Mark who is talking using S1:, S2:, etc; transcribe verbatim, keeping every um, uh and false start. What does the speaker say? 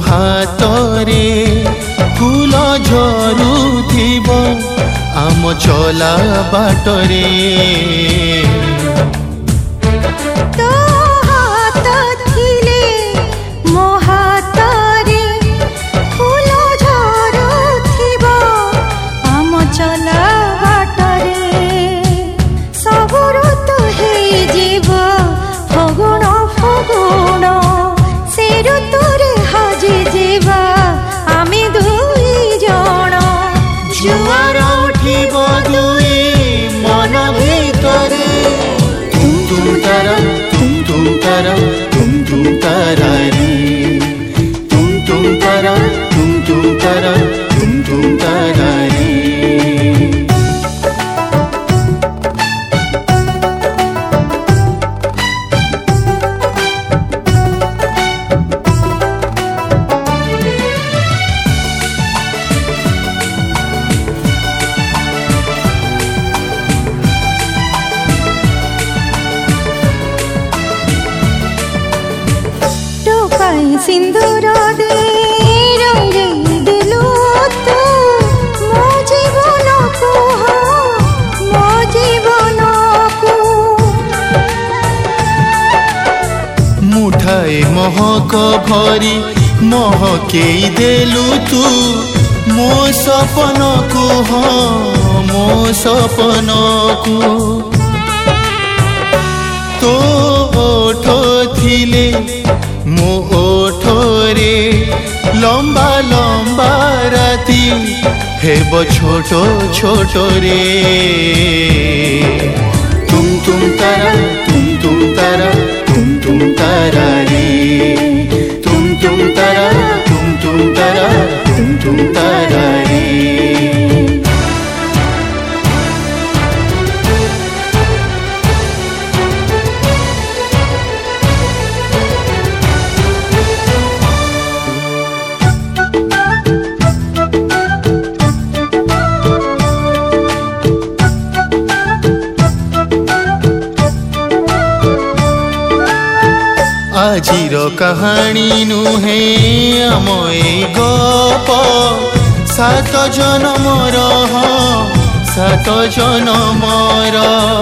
S1: हातरे फूल झरुथिब आम चला बाटरे
S2: सिंदूर दे रंगे दिलु तू मो जीवन को मो जीवन को
S1: मुठाए महक भरी महके देलु तू मो सपन को मो सपन को तो ओठो थिले मो ओठोरे लंबा लंबा राती हेब छोट छोट रे तुम तुम तारा तुम तुम तारा तुम तुम तारा रे तुम तुम तारा तुम तुम तारा तुम तुम तारा रे आजिर कहानी नुहे आम ए गप सात जनमर सात जनमर